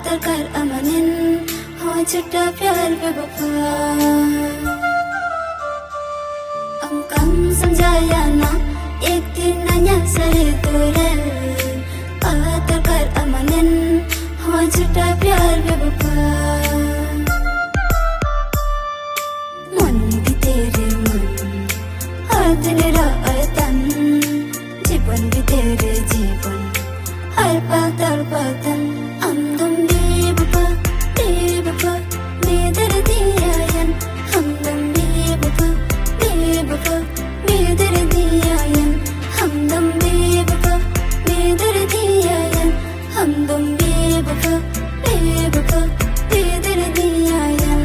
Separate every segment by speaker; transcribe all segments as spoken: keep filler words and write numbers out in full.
Speaker 1: कातर कर अमनिन हो छुट्टा प्यार बेवफा हम कम समझाया ना एक दिन नया सरे तोरल कातर कर अमनिन हो छुट्टा प्यार बेवफा मन भी तेरे मन हर दिन रातन जीवन भी तेरे जीवन हर पल तड़ पतन अंदम बेवफा बेवफा बेदर्दियायन हमदम बेवफा बेवफा बेदर्दियायन हमदम बेवफा बेदर्दियायन हमदम बेवफा बेवफा बेदर्दियायन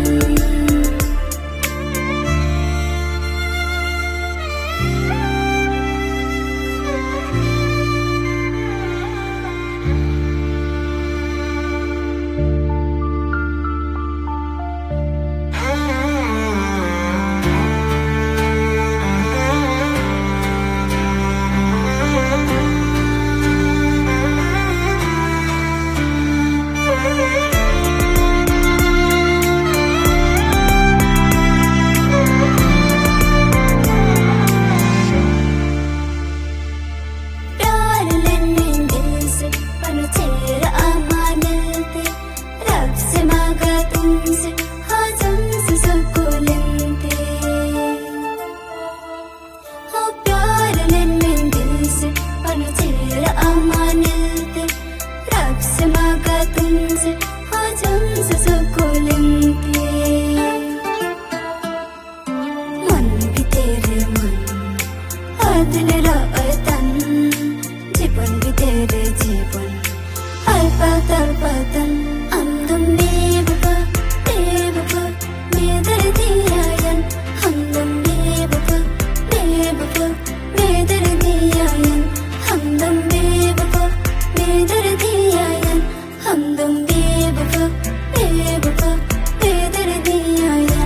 Speaker 1: दिन रातन जीवन भी तेरे जीवन हर पल तड़ पतन अंदम बेवफा बेवफा बेदर्दियायन हमदम बेवफा बेवफा बेदर्दियायन हमदम बेवफा बेदर्दियायन हमदम बेवफा बेवफा बेदर्दियायन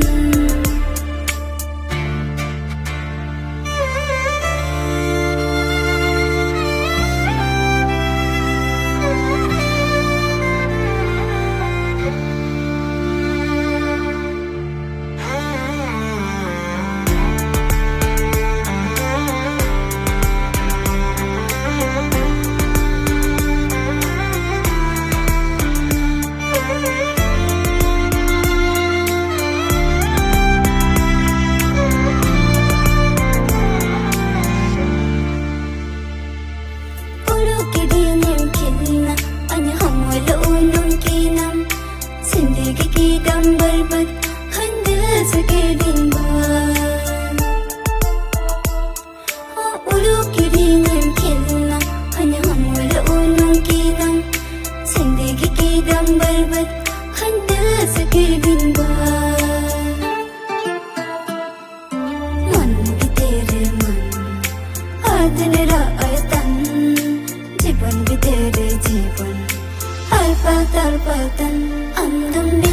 Speaker 1: दिन रातन जीवन भी तेरे जीवन हर पल तड़ पतन अंदम